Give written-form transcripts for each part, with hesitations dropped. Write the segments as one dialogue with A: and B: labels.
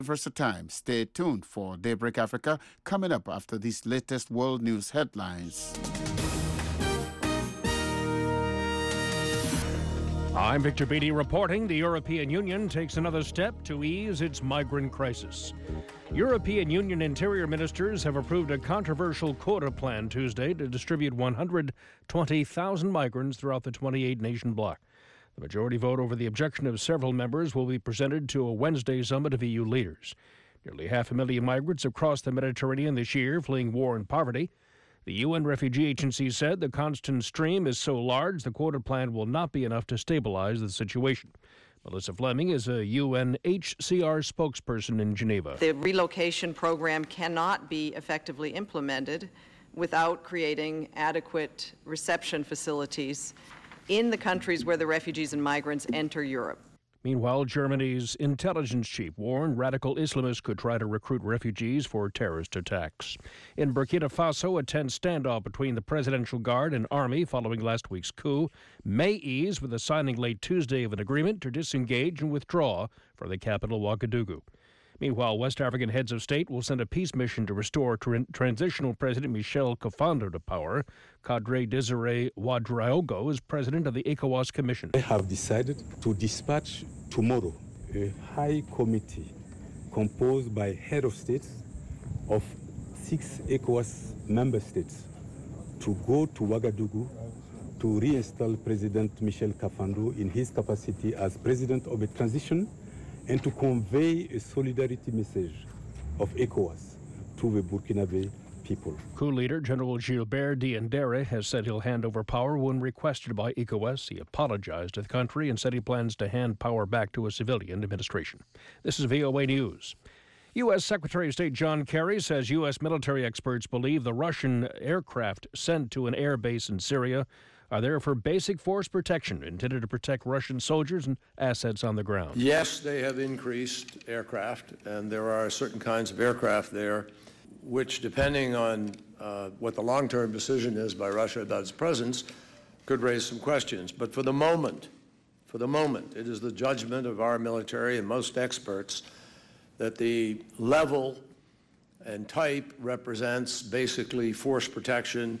A: Time. Stay tuned for Daybreak Africa coming up after these latest world news headlines.
B: I'm Victor Beattie reporting the European Union takes another step to ease its migrant crisis. European Union interior ministers have approved a controversial quota plan Tuesday to distribute 120,000 migrants throughout the 28-nation bloc. The majority vote over the objection of several members will be presented to a Wednesday summit of EU leaders. Nearly 500,000 migrants have crossed the Mediterranean this year, fleeing war and poverty. The UN Refugee Agency said the constant stream is so large the quota plan will not be enough to stabilize the situation. Melissa Fleming is a UNHCR spokesperson in Geneva.
C: The relocation program cannot be effectively implemented without creating adequate reception facilities in the countries where the refugees and migrants enter Europe.
B: Meanwhile, Germany's intelligence chief warned radical Islamists could try to recruit refugees for terrorist attacks. In Burkina Faso, a tense standoff between the Presidential Guard and army following last week's coup may ease with the signing late Tuesday of an agreement to disengage and withdraw from the capital, Ouagadougou. Meanwhile, West African heads of state will send a peace mission to restore transitional President Michel Kafando to power. Cadre Desiré Ouadraogo is president of the ECOWAS Commission.
D: They have decided to dispatch tomorrow a high committee composed by head of states of 6 ECOWAS member states to go to Ouagadougou to reinstall President Michel Kafando in his capacity as president of a transition and to convey a solidarity message of ECOWAS to the Burkinabe people.
B: Coup leader General Gilbert Diendéré has said he'll hand over power when requested by ECOWAS. He apologized to the country and said he plans to hand power back to a civilian administration. This is VOA News. U.S. Secretary of State John Kerry says U.S. military experts believe the Russian aircraft sent to an air base in Syria are there for basic force protection intended to protect Russian soldiers and assets on the ground.
E: Yes, they have increased aircraft, and there are certain kinds of aircraft there, which, depending on what the long-term decision is by Russia about its presence, could raise some questions. But for the moment, it is the judgment of our military and most experts that the level and type represents basically force protection,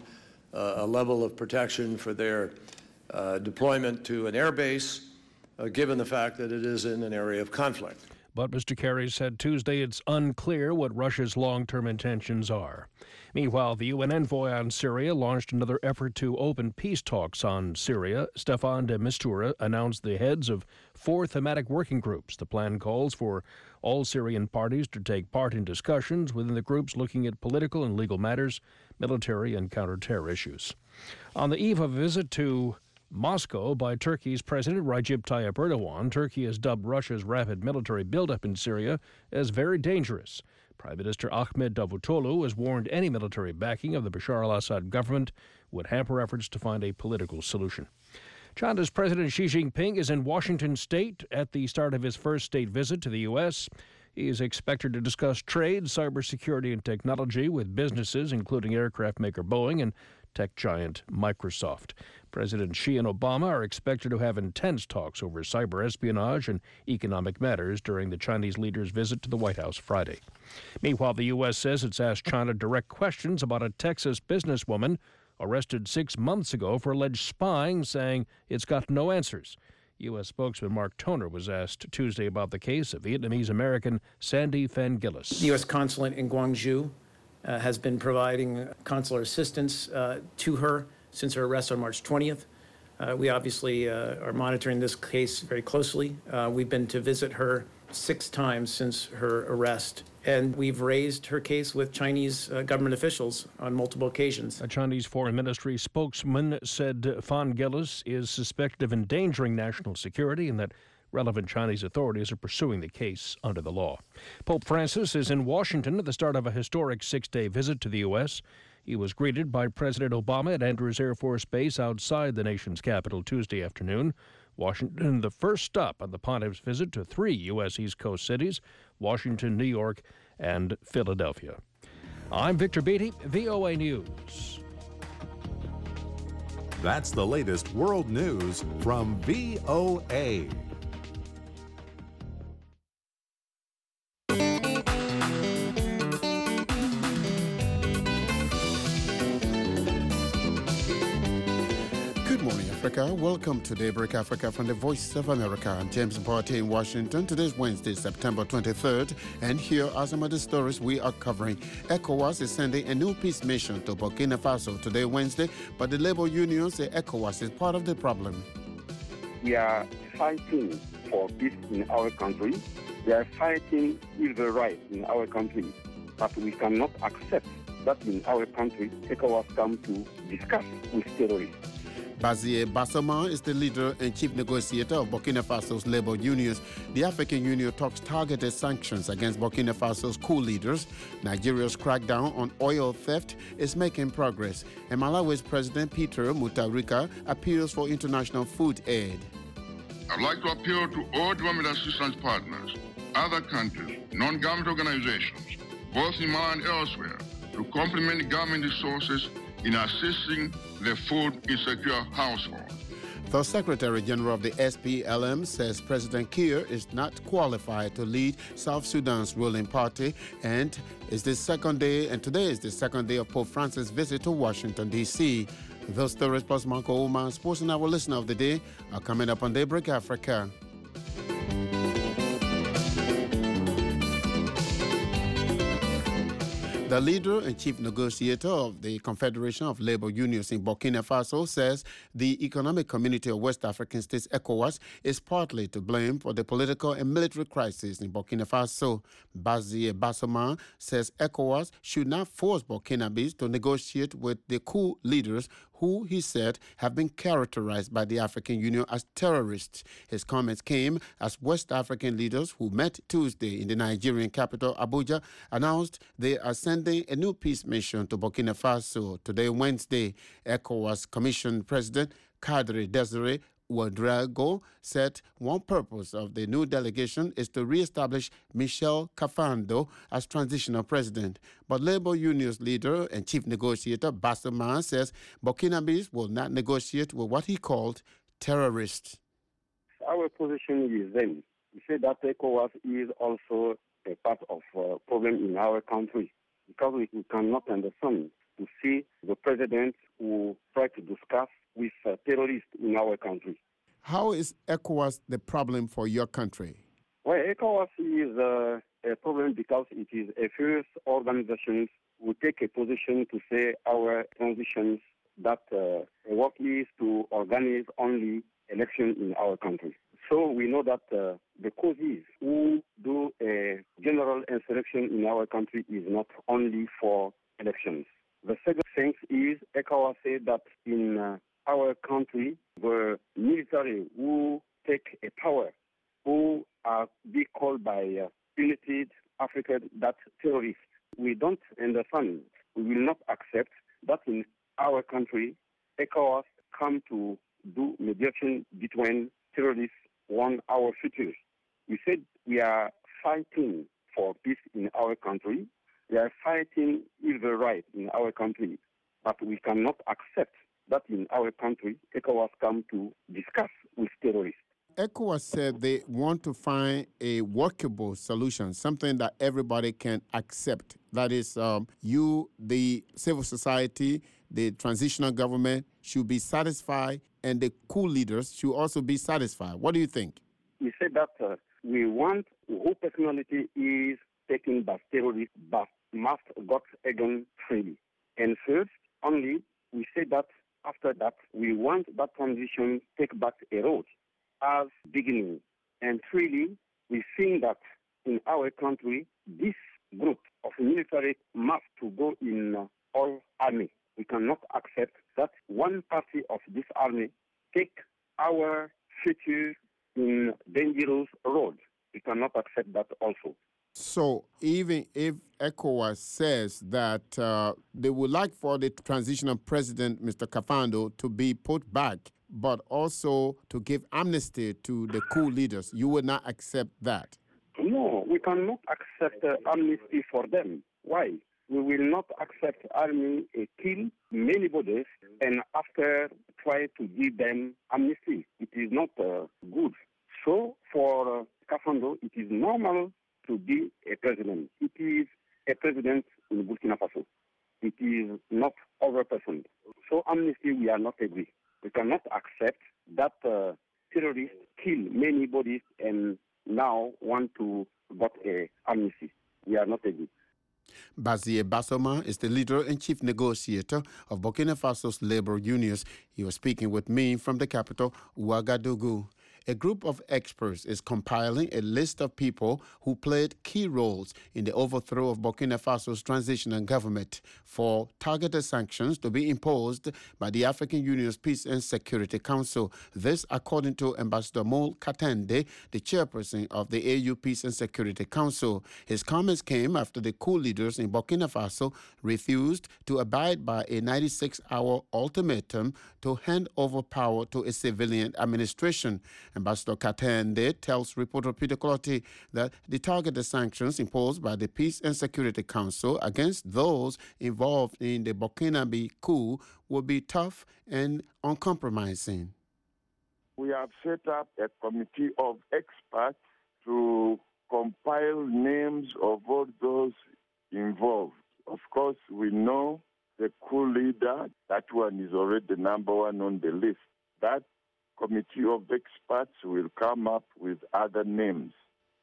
E: a level of protection for their deployment to an air base, given the fact that it is in an area of conflict.
B: But Mr. Kerry said Tuesday it's unclear what Russia's long-term intentions are. Meanwhile, the UN envoy on Syria launched another effort to open peace talks on Syria. Staffan de Mistura announced the heads of 4 thematic working groups. The plan calls for all Syrian parties to take part in discussions within the groups looking at political and legal matters, military and counter-terror issues. On the eve of a visit to Moscow by Turkey's President Recep Tayyip Erdogan, Turkey has dubbed Russia's rapid military buildup in Syria as very dangerous. Prime Minister Ahmed Davutoglu has warned any military backing of the Bashar al-Assad government would hamper efforts to find a political solution. China's President Xi Jinping is in Washington state at the start of his first state visit to the U.S. He is expected to discuss trade, cybersecurity, and technology with businesses, including aircraft maker Boeing and tech giant Microsoft. President Xi and Obama are expected to have intense talks over cyber espionage and economic matters during the Chinese leader's visit to the White House Friday. Meanwhile, the U.S. says it's asked China direct questions about a Texas businesswoman arrested 6 months ago for alleged spying, saying it's got no answers. U.S. spokesman Mark Toner was asked Tuesday about the case of Vietnamese-American Sandy Phan Gillis.
F: The U.S. consulate in Gwangju has been providing consular assistance to her since her arrest on March 20th. We obviously are monitoring this case very closely. We've been to visit her 6 times since her arrest, and we've raised her case with Chinese government officials on multiple occasions.
B: A Chinese Foreign Ministry spokesman said Phan Gillis is suspected of endangering national security and that relevant Chinese authorities are pursuing the case under the law. Pope Francis is in Washington at the start of a historic 6-day visit to the U.S. He was greeted by President Obama at Andrews Air Force Base outside the nation's capital Tuesday afternoon. Washington, the first stop on the pontiff's visit to 3 U.S. East Coast cities, Washington, New York, and Philadelphia. I'm Victor Beattie, VOA News.
G: That's the latest world news from VOA.
A: Africa. Welcome to Daybreak Africa from the Voice of America. I'm James Barty in Washington. Today's Wednesday, September 23rd. And here are some of the stories we are covering. ECOWAS is sending a new peace mission to Burkina Faso today, Wednesday, but the labor unions say ECOWAS is part of the problem.
H: We are fighting for peace in our country. We are fighting civil rights in our country. But we cannot accept that in our country, ECOWAS come to discuss with terrorists.
A: Bazier Bassama is the leader and chief negotiator of Burkina Faso's labor unions. The African Union talks targeted sanctions against Burkina Faso's coup leaders. Nigeria's crackdown on oil theft is making progress. And Malawi's President Peter Mutharika appeals for international food aid.
I: I'd like to appeal to all development assistance partners, other countries, non-government organizations, both in Malawi and elsewhere, to complement government resources in assisting the food insecure household.
A: The Secretary General of the SPLM says President Kiir is not qualified to lead South Sudan's ruling party, and today is the second day of Pope Francis' visit to Washington, D.C. Those stories plus Marco Omar, sports and our listener of the day are coming up on Daybreak Africa. The leader and chief negotiator of the Confederation of Labor Unions in Burkina Faso says the Economic Community of West African States, ECOWAS, is partly to blame for the political and military crisis in Burkina Faso. Bazier Bassama says ECOWAS should not force Burkinabés to negotiate with the coup leaders who, he said, have been characterized by the African Union as terrorists. His comments came as West African leaders who met Tuesday in the Nigerian capital, Abuja, announced they are sending a new peace mission to Burkina Faso today, Wednesday. ECOWAS Commission President Kadri Desiré Ouedraogo said one purpose of the new delegation is to re-establish Michel Kafando as transitional president. But labor unions leader and chief negotiator Bassama says Burkinabés will not negotiate with what he called terrorists.
H: Our position is then, we say that ECOWAS is also a part of problem in our country, because we cannot understand to see the president who try to discuss with terrorists in our country.
A: How is ECOWAS the problem for your country?
H: Well, ECOWAS is a problem because it is a first organization who take a position to say our transitions that work is to organize only election in our country. So we know that the causes who do a general insurrection in our country is not only for elections. The second thing is ECOWAS said that in our country, the military who take a power, who are be called by United Africa that terrorists. We don't understand. We will not accept that in our country, ECOWAS come to do mediation between terrorists on our future. We said we are fighting for peace in our country. We are fighting civil rights in our country, but we cannot accept that in our country, ECOWAS come to discuss with terrorists.
A: ECOWAS said they want to find a workable solution, something that everybody can accept. That is, you, the civil society, the transitional government should be satisfied, and the coup leaders should also be satisfied. What do you think?
H: We said that we want whole personality is taken by terrorists, but must got again freely. And first, only, we said that after that, we want that transition take back a road as beginning. And really, we think that in our country, this group of military must to go in all army. We cannot accept that one party of this army take our future in dangerous road. We cannot accept that also.
A: So even if ECOWAS says that they would like for the transitional president, Mr. Kafando, to be put back, but also to give amnesty to the coup leaders, you would not accept that?
H: No, we cannot accept amnesty for them. Why? We will not accept army kill many bodies and after try to give them amnesty. It is not good. So for Kafando, it is normal to be a president. It is a president in Burkina Faso. It is not other person. So amnesty, we are not agree. We cannot accept amnesty. We are not a group.
A: Bazie Bassoma is the leader and chief negotiator of Burkina Faso's labor unions. He was speaking with me from the capital, Ouagadougou. A group of experts is compiling a list of people who played key roles in the overthrow of Burkina Faso's transitional government for targeted sanctions to be imposed by the African Union's Peace and Security Council. This, according to Ambassador Mole Katende, the chairperson of the AU Peace and Security Council. His comments came after the coup leaders in Burkina Faso refused to abide by a 96-hour ultimatum to hand over power to a civilian administration. Ambassador Katende tells reporter Peter Clottey that the targeted sanctions imposed by the Peace and Security Council against those involved in the Burkinabe coup will be tough and uncompromising.
J: We have set up a committee of experts to compile names of all those involved. Of course, we know the coup leader. That one is already the number one on the list. That committee of experts will come up with other names.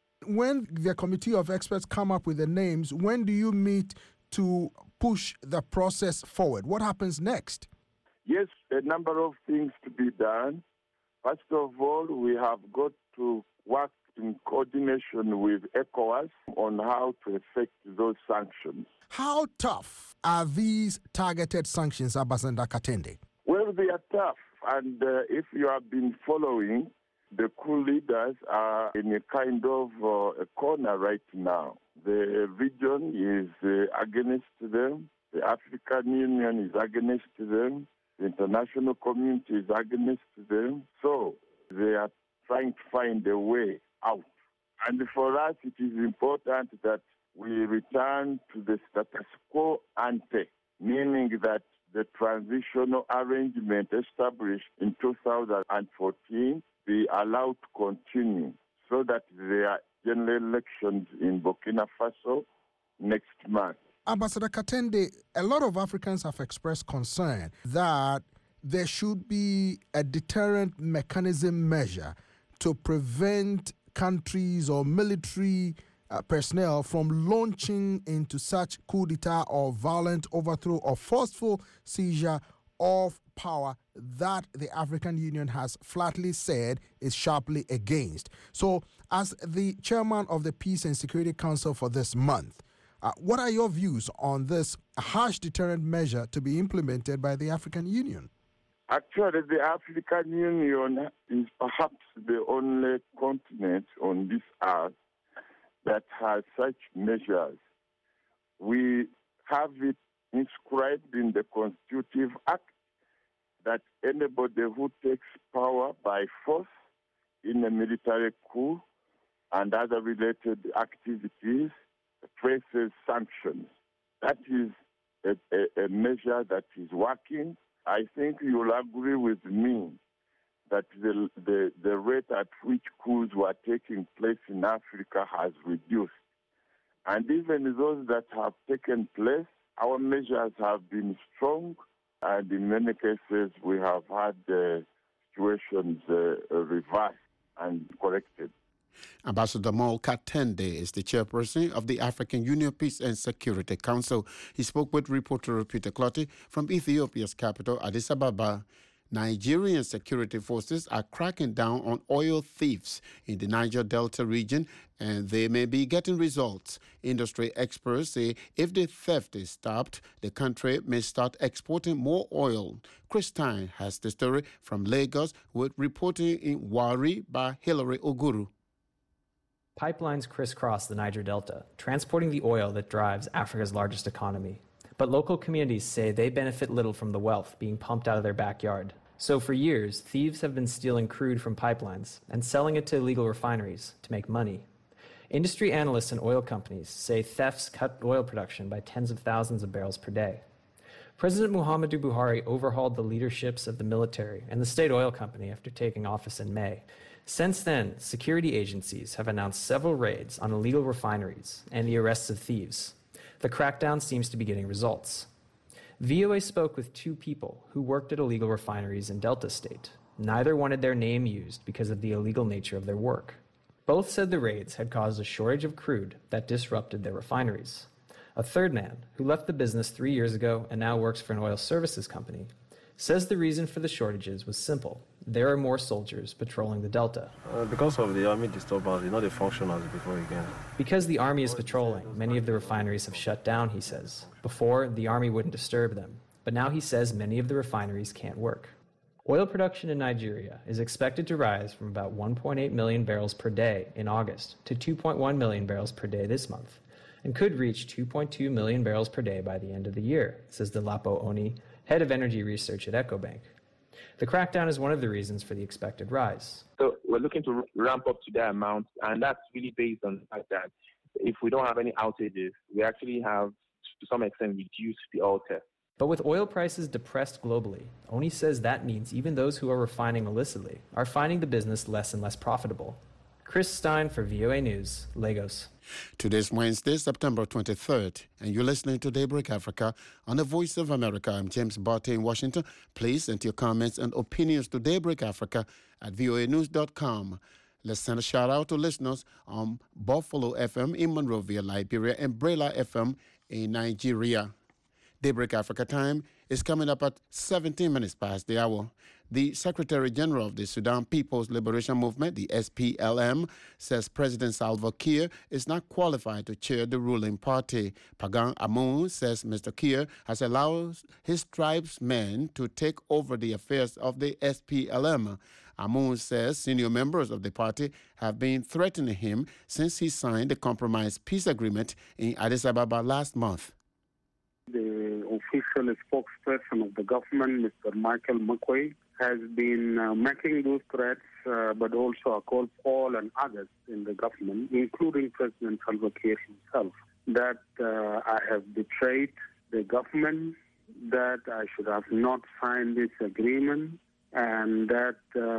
K: When the committee of experts come up with the names, when do you meet to push the process forward? What happens next?
J: Yes, a number of things to be done. First of all, we have got to work in coordination with ECOWAS on how to effect those sanctions.
K: How tough are these targeted sanctions, Ambassador Katende?
J: Well, they are tough. And if you have been following, the coup leaders are in a kind of a corner right now. The region is against them. The African Union is against them. The international community is against them. So they are trying to find a way out. And for us, it is important that we return to the status quo ante, meaning that the transitional arrangement established in 2014 be allowed to continue so that there are general elections in Burkina Faso next month.
K: Ambassador Katende, a lot of Africans have expressed concern that there should be a deterrent mechanism measure to prevent countries or military personnel from launching into such coup d'etat or violent overthrow or forceful seizure of power that the African Union has flatly said is sharply against. So, as the chairman of the Peace and Security Council for this month, what are your views on this harsh deterrent measure to be implemented by the African Union?
J: Actually, the African Union is perhaps the only continent on this earth that has such measures. We have it inscribed in the Constitutive Act that anybody who takes power by force in a military coup and other related activities faces sanctions. That is a measure that is working. I think you'll agree with me that the rate at which coups were taking place in Africa has reduced. And even those that have taken place, our measures have been strong, and in many cases we have had situations reversed and corrected.
A: Ambassador Mole Katende is the chairperson of the African Union Peace and Security Council. He spoke with reporter Peter Clottey from Ethiopia's capital, Addis Ababa. Nigerian security forces are cracking down on oil thieves in the Niger Delta region, and they may be getting results. Industry experts say if the theft is stopped, the country may start exporting more oil. Chris Stein has the story from Lagos with reporting in Wari by Hilary Oguru.
L: Pipelines crisscross the Niger Delta, transporting the oil that drives Africa's largest economy. But local communities say they benefit little from the wealth being pumped out of their backyard. So for years, thieves have been stealing crude from pipelines and selling it to illegal refineries to make money. Industry analysts and oil companies say thefts cut oil production by tens of thousands of barrels per day. President Muhammadu Buhari overhauled the leaderships of the military and the state oil company after taking office in May. Since then, security agencies have announced several raids on illegal refineries and the arrests of thieves. The crackdown seems to be getting results. VOA spoke with two people who worked at illegal refineries in Delta State. Neither wanted their name used because of the illegal nature of their work. Both said the raids had caused a shortage of crude that disrupted their refineries. A third man, who left the business 3 years ago and now works for an oil services company, says the reason for the shortages was simple. There are more soldiers patrolling the Delta.
M: Because of the army disturbance, they function as before again.
L: Because the army is patrolling, many of the refineries have shut down, he says. Before, the army wouldn't disturb them. But now he says many of the refineries can't work. Oil production in Nigeria is expected to rise from about 1.8 million barrels per day in August to 2.1 million barrels per day this month, and could reach 2.2 million barrels per day by the end of the year, says Dolapo Oni, head of energy research at EcoBank. The crackdown is one of the reasons for the expected rise.
N: So we're looking to ramp up to that amount, and that's really based on the fact that if we don't have any outages, we actually have, to some extent, reduced the oil test.
L: But with oil prices depressed globally, Oni says that means even those who are refining illicitly are finding the business less and less profitable. Chris Stein for VOA News, Lagos.
A: Today's Wednesday, September 23rd, and you're listening to Daybreak Africa on the Voice of America. I'm James Barty in Washington. Please send your comments and opinions to Daybreak Africa at voanews.com. Let's send a shout out to listeners on Buffalo FM in Monrovia, Liberia, and Brela FM in Nigeria. Daybreak Africa time is coming up at 17 minutes past the hour. The Secretary General of the Sudan People's Liberation Movement, the SPLM, says President Salva Kiir is not qualified to chair the ruling party. Pagan Amon says Mr. Kiir has allowed his tribesmen to take over the affairs of the SPLM. Amon says senior members of the party have been threatening him since he signed the compromise peace agreement in Addis Ababa last month.
H: The official spokesperson of the government, Mr. Michael McQuay, has been making those threats, but also a call for Paul and others in the government, including President Salva Kiir himself, that I have betrayed the government, that I should have not signed this agreement, and that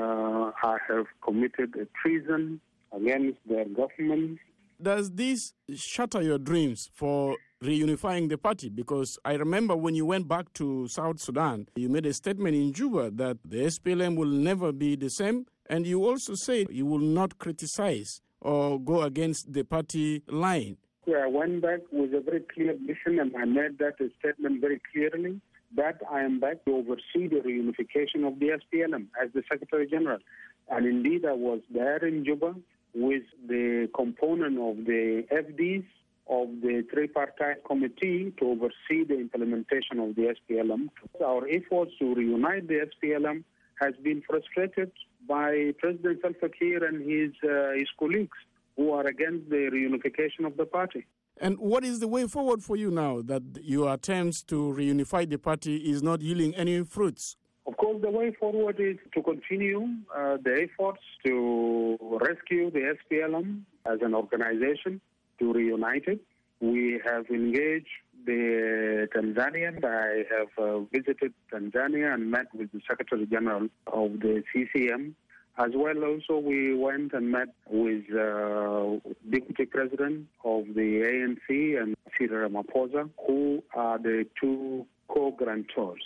H: I have committed a treason against their government.
O: Does this shatter your dreams for reunifying the party? Because I remember when you went back to South Sudan, you made a statement in Juba that the SPLM will never be the same, and you also said you will not criticize or go against the party line.
H: Yeah, I went back with a very clear mission, and I made that statement very clearly, that I am back to oversee the reunification of the SPLM as the Secretary General. And indeed, I was there in Juba with the component of the FDs of the tripartite committee to oversee the implementation of the SPLM. Our efforts to reunite the SPLM has been frustrated by President Salva Kiir and his colleagues who are against the reunification of the party.
O: And what is the way forward for you now that your attempts to reunify the party is not yielding any fruits?
H: Of course, the way forward is to continue the efforts to rescue the SPLM as an organization, to reunite it. We have engaged the Tanzanian. I have visited Tanzania and met with the Secretary General of the CCM. As well, also, we went and met with Deputy President of the ANC and Cyril Ramaphosa, who are the two co-grantors.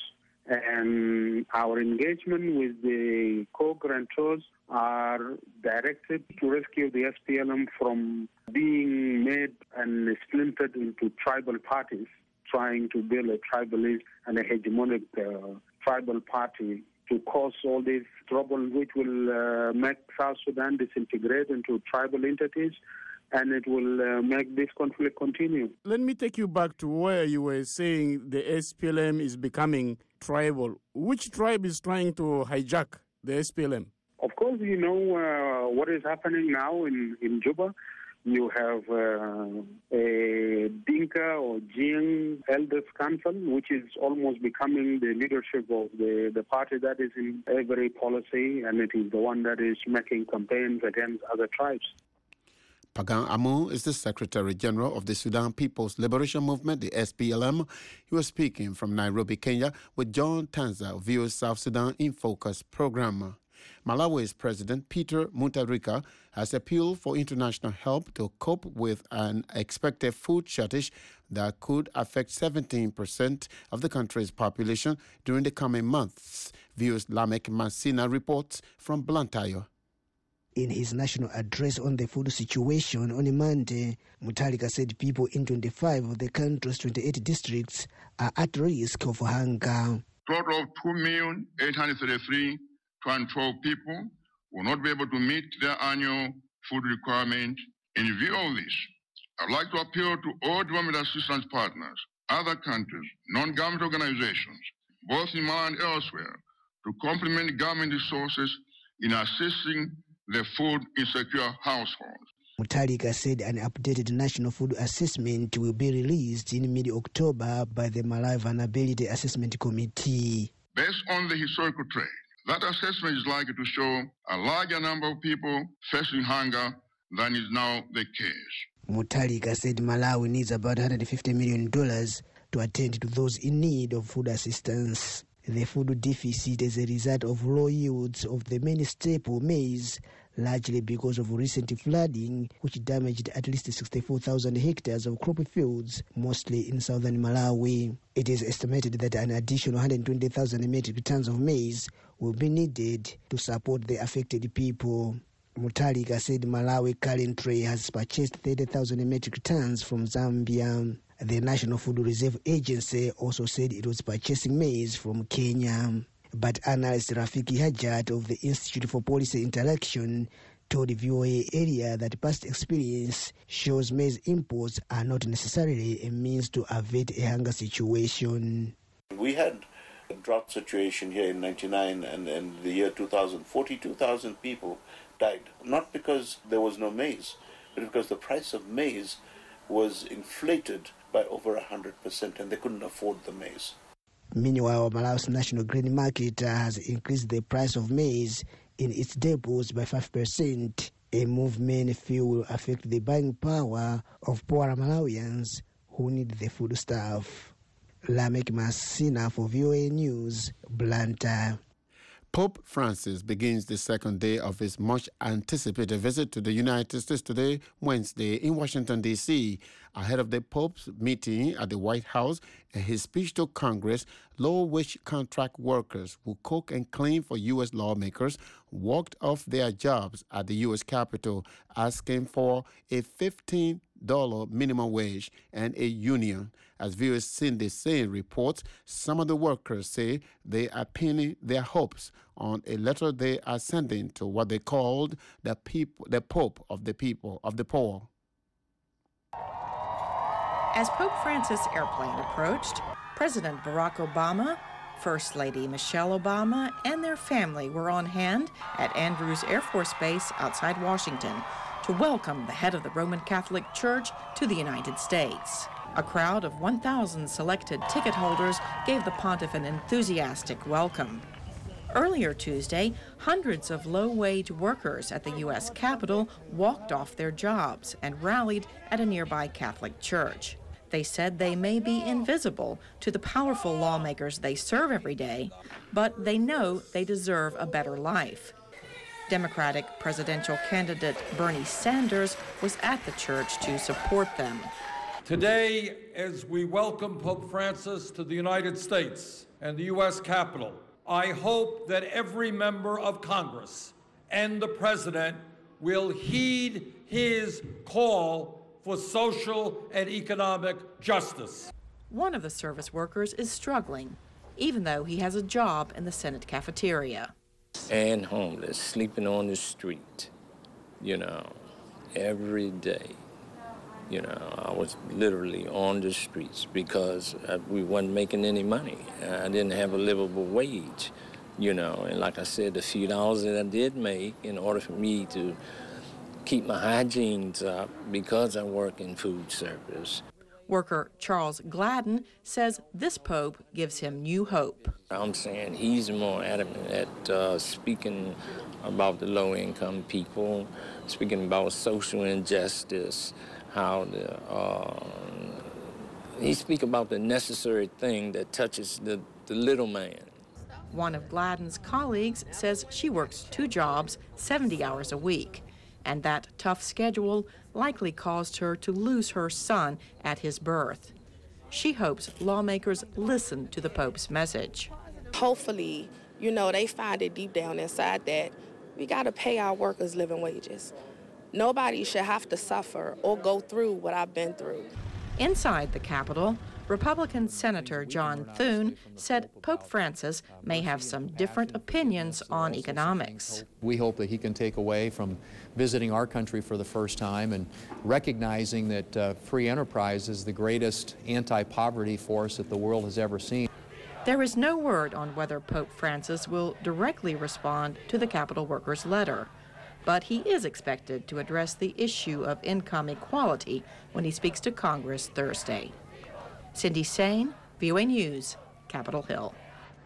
H: And our engagement with the co-grantors are directed to rescue the SPLM from being made and splintered into tribal parties, trying to build a tribalist and a hegemonic tribal party to cause all this trouble, which will make South Sudan disintegrate into tribal entities, and it will make this conflict continue.
O: Let me take you back to where you were saying the SPLM is becoming tribal. Which tribe is trying to hijack the SPLM?
H: Of course, you know what is happening now in Juba. You have a Dinka or Jing Elders Council, which is almost becoming the leadership of the party that is in every policy, and it is the one that is making campaigns against other tribes.
A: Pagan Amon is the Secretary General of the Sudan People's Liberation Movement, the SPLM. He was speaking from Nairobi, Kenya, with John Tanza of VOA South Sudan in Focus program. Malawi's President Peter Mutharika has appealed for international help to cope with an expected food shortage that could affect 17% of the country's population during the coming months. VOA's Lamek Masina reports from Blantyre.
P: In his national address on the food situation on Monday, Mutharika said people in 25 of the country's 28 districts are at risk of hunger.
I: Total of 2,833,212 people will not be able to meet their annual food requirement. In view of this, I'd like to appeal to all development assistance partners, other countries, non-government organizations, both in Malawi and elsewhere, to complement government resources in assisting the food insecure households.
P: Mutharika said an updated national food assessment will be released in mid-October by the Malawi Vulnerability Assessment Committee.
I: Based on the historical trend, that assessment is likely to show a larger number of people facing hunger than is now the case.
P: Mutharika said Malawi needs about $150 million to attend to those in need of food assistance. The food deficit is a result of low yields of the main staple maize, largely because of recent flooding, which damaged at least 64,000 hectares of crop fields, mostly in southern Malawi. It is estimated that an additional 120,000 metric tons of maize will be needed to support the affected people. Mutharika said Malawi currently has purchased 30,000 metric tons from Zambia. The National Food Reserve Agency also said it was purchasing maize from Kenya. But analyst Rafiki Hajat of the Institute for Policy Interaction told VOA Area that past experience shows maize imports are not necessarily a means to avert a hunger situation.
Q: We had a drought situation here in 99 and the year 2000, 42,000 people died, not because there was no maize, but because the price of maize was inflated by over 100% and they couldn't afford the maize.
P: Meanwhile, Malawi's national grain market has increased the price of maize in its depots by 5%, a move many feel will affect the buying power of poorer Malawians who need the foodstuff. Lamek Masina for VOA News, Blantyre.
A: Pope Francis begins the second day of his much-anticipated visit to the United States today, Wednesday, in Washington, D.C. Ahead of the Pope's meeting at the White House and his speech to Congress, low-wage contract workers who cook and clean for U.S. lawmakers walked off their jobs at the U.S. Capitol, asking for a $15 minimum wage and a union. As viewers Cindy Sain reports, some of the workers say they are pinning their hopes on a letter they are sending to what they called the Pope of the people, of the poor.
R: As Pope Francis' airplane approached, President Barack Obama, First Lady Michelle Obama, and their family were on hand at Andrews Air Force Base outside Washington to welcome the head of the Roman Catholic Church to the United States. A crowd of 1,000 selected ticket holders gave the pontiff an enthusiastic welcome. Earlier Tuesday, hundreds of low-wage workers at the U.S. Capitol walked off their jobs and rallied at a nearby Catholic church. They said they may be invisible to the powerful lawmakers they serve every day, but they know they deserve a better life. Democratic presidential candidate Bernie Sanders was at the church to support them.
S: Today, as we welcome Pope Francis to the United States and the U.S. Capitol, I hope that every member of Congress and the President will heed his call for social and economic justice.
R: One of the service workers is struggling, even though he has a job in the Senate cafeteria.
T: And homeless, sleeping on the street, every day. I was literally on the streets because we wasn't making any money. I didn't have a livable wage, and like I said, the few dollars that I did make in order for me to keep my hygiene up because I work in food service.
R: Worker Charles Gladden says this pope gives him new hope.
T: I'm saying he's more adamant at speaking about the low-income people, speaking about social injustice, how he speaks about the necessary thing that touches the little man.
R: One of Gladden's colleagues says she works 2 jobs, 70 hours a week, and that tough schedule likely caused her to lose her son at his birth. She hopes lawmakers listen to the Pope's message.
U: Hopefully, they find it deep down inside that We got to pay our workers living wages. Nobody should have to suffer or go through what I've been through.
R: Inside the Capitol, Republican Senator John Thune said Pope Francis may have some different opinions on economics.
V: We hope that he can take away from visiting our country for the first time and recognizing that free enterprise is the greatest anti-poverty force that the world has ever seen.
R: There is no word on whether Pope Francis will directly respond to the Capitol workers' letter, but he is expected to address the issue of income equality when he speaks to Congress Thursday. Cindy Sain, VOA News, Capitol Hill.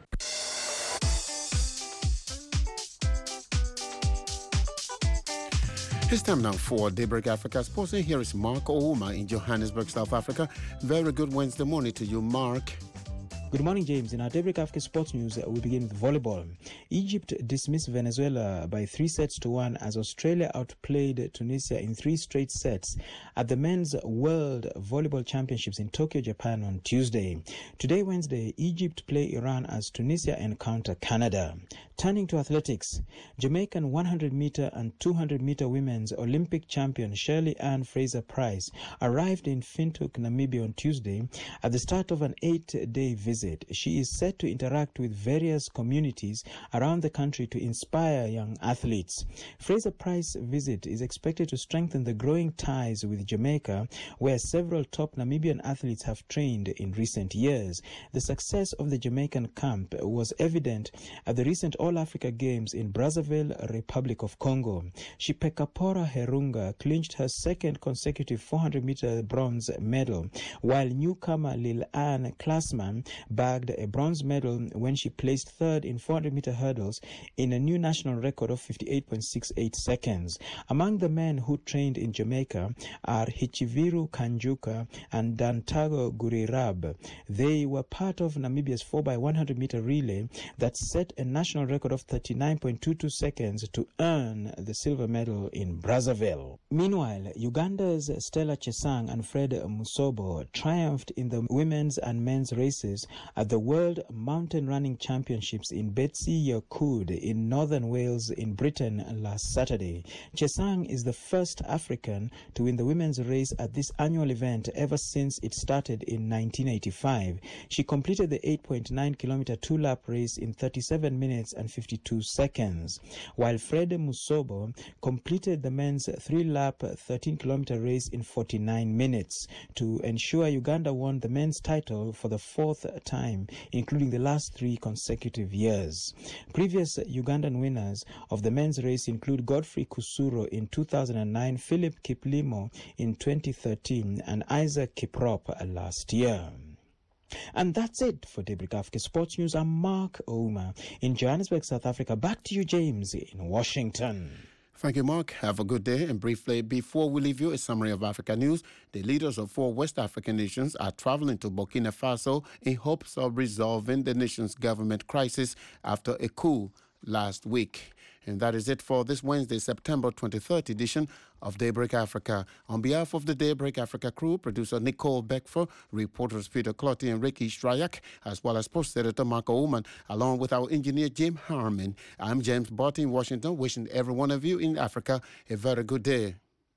A: It's time now for Daybreak Africa Sports, and here is Mark Ouma in Johannesburg, South Africa. Very good Wednesday morning to you, Mark.
W: Good morning, James. In our Daybreak Africa Sports News, we begin with volleyball. Egypt dismissed Venezuela by 3-1 as Australia outplayed Tunisia in 3 straight sets at the Men's World Volleyball Championships in Tokyo, Japan on Tuesday. Today, Wednesday, Egypt play Iran as Tunisia encounter Canada. Turning to athletics, Jamaican 100-meter and 200-meter women's Olympic champion Shirley Ann Fraser-Price arrived in Windhoek, Namibia on Tuesday at the start of an 8-day visit. She is set to interact with various communities around the country to inspire young athletes. Fraser-Price's visit is expected to strengthen the growing ties with Jamaica, where several top Namibian athletes have trained in recent years. The success of the Jamaican camp was evident at the recent All-Africa Games in Brazzaville, Republic of Congo. Shipekapora Herunga clinched her second consecutive 400-meter bronze medal, while newcomer Lil-Ann Klassman bagged a bronze medal when she placed third in 400-meter hurdles in a new national record of 58.68 seconds. Among the men who trained in Jamaica are Hichiviru Kanjuka and Dantago Gurirab. They were part of Namibia's 4x100-meter relay that set a national record of 39.22 seconds to earn the silver medal in Brazzaville. Meanwhile, Uganda's Stella Chesang and Fred Musobo triumphed in the women's and men's races at the World Mountain Running Championships in Betsy Yakud in northern Wales in Britain last Saturday. Chesang is the first African to win the women's race at this annual event ever since it started in 1985. She completed the 8.9-kilometer two-lap race in 37 minutes and 52 seconds, while Fred Musobo completed the men's 3-lap 13-kilometer race in 49 minutes to ensure Uganda won the men's title for the 4th time, including the last 3 consecutive years. Previous Ugandan winners of the men's race include Godfrey Kusuro in 2009, Philip Kiplimo in 2013, and Isaac Kiprop last year. And that's it for Daybreak Africa Sports News. I'm Mark Ouma in Johannesburg, South Africa. Back to you, James, in Washington.
A: Thank you, Mark. Have a good day. And briefly, before we leave you, a summary of Africa news. The leaders of 4 West African nations are traveling to Burkina Faso in hopes of resolving the nation's government crisis after a coup last week. And that is it for this Wednesday, September 23rd edition of Daybreak Africa. On behalf of the Daybreak Africa crew, producer Nicole Beckford, reporters Peter Clotty and Ricky Strayak, as well as post editor Marco Ullman, along with our engineer Jim Harmon. I'm James Barty in Washington, wishing every one of you in Africa a very good day.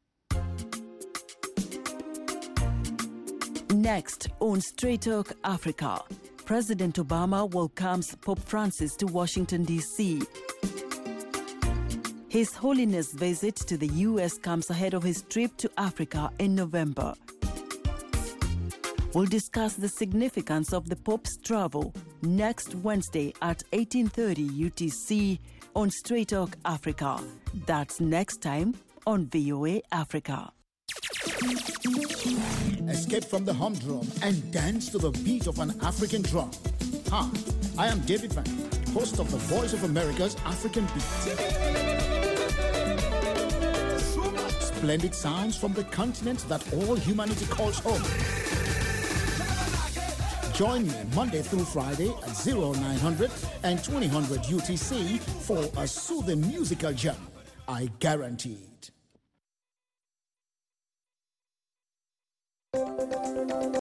X: Next on Straight Talk Africa, President Obama welcomes Pope Francis to Washington, D.C. His Holiness' visit to the U.S. comes ahead of his trip to Africa in November. We'll discuss the significance of the Pope's travel next Wednesday at 18:30 UTC on Straight Talk Africa. That's next time on VOA Africa.
Y: Escape from the humdrum and dance to the beat of an African drum. Hi, I am David Van, host of the Voice of America's African Beat. Splendid sounds from the continent that all humanity calls home. Join me Monday through Friday at 0900 and 2000 UTC for a soothing musical jam. I guarantee.